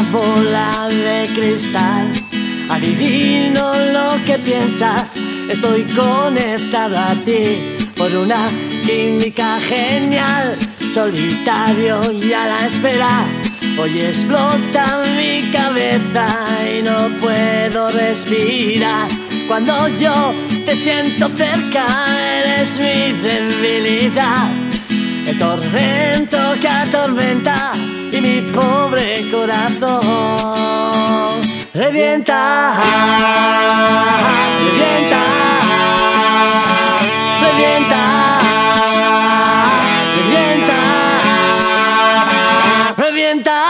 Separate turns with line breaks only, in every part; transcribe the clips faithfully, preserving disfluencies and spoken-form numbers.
bola de cristal. Adivino lo que piensas, estoy conectado a ti por una química genial. Solitario y a la espera, hoy explota mi cabeza y no puedo respirar. Cuando yo te siento cerca, eres mi debilidad, el tormento que atormenta y mi pobre corazón revienta, revienta, revienta, revienta, revienta.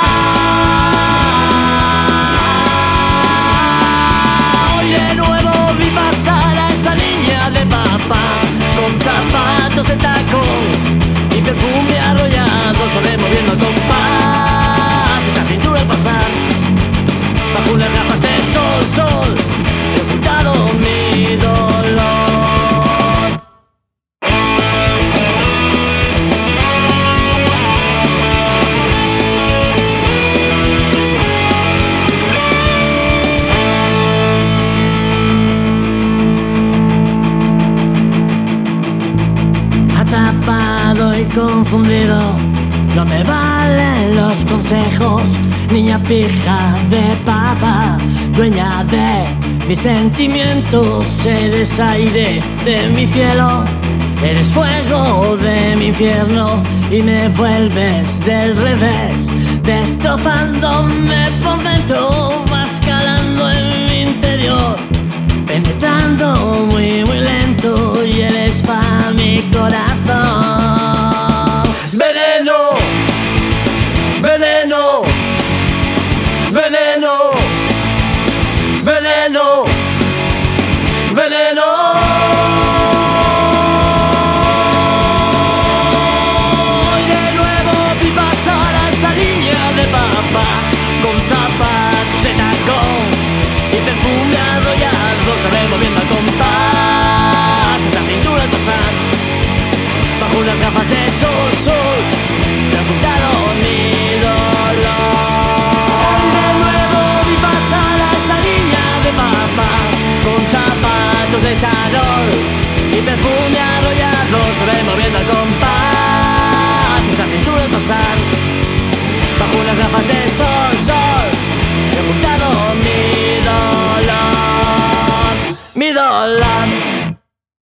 Hoy de nuevo vi pasar a esa niña de papá con zapatos de tacón y perfume arrollado, suave moviendo al compás. Esa cintura al pasar bajo unas gafas de sol, sol, he ocultado mi dolor. Atrapado y confundido, no me valen los consejos. Niña pija de papa, dueña de mis sentimientos. Eres aire de mi cielo, eres fuego de mi infierno y me vuelves del revés, destrozándome por dentro. Vas calando en mi interior, penetrando muy muy lento y eres pa' mi corazón. Veneno, veneno, veneno, veneno, veneno. Y de nuevo vi pasar a esa niña de papá con zapatos de tacón y perfume arrollado, suave moviendo al compás. Esa cintura al pasar bajo unas gafas de sol, sol, he ocultado mi dolor. Y de nuevo vi pasar a esa niña de papá con zapatos de charol y perfume arrollado, suave moviendo al compás. Esa cintura al pasar bajo unas gafas de sol, sol, he ocultado mi dolor, mi dolor.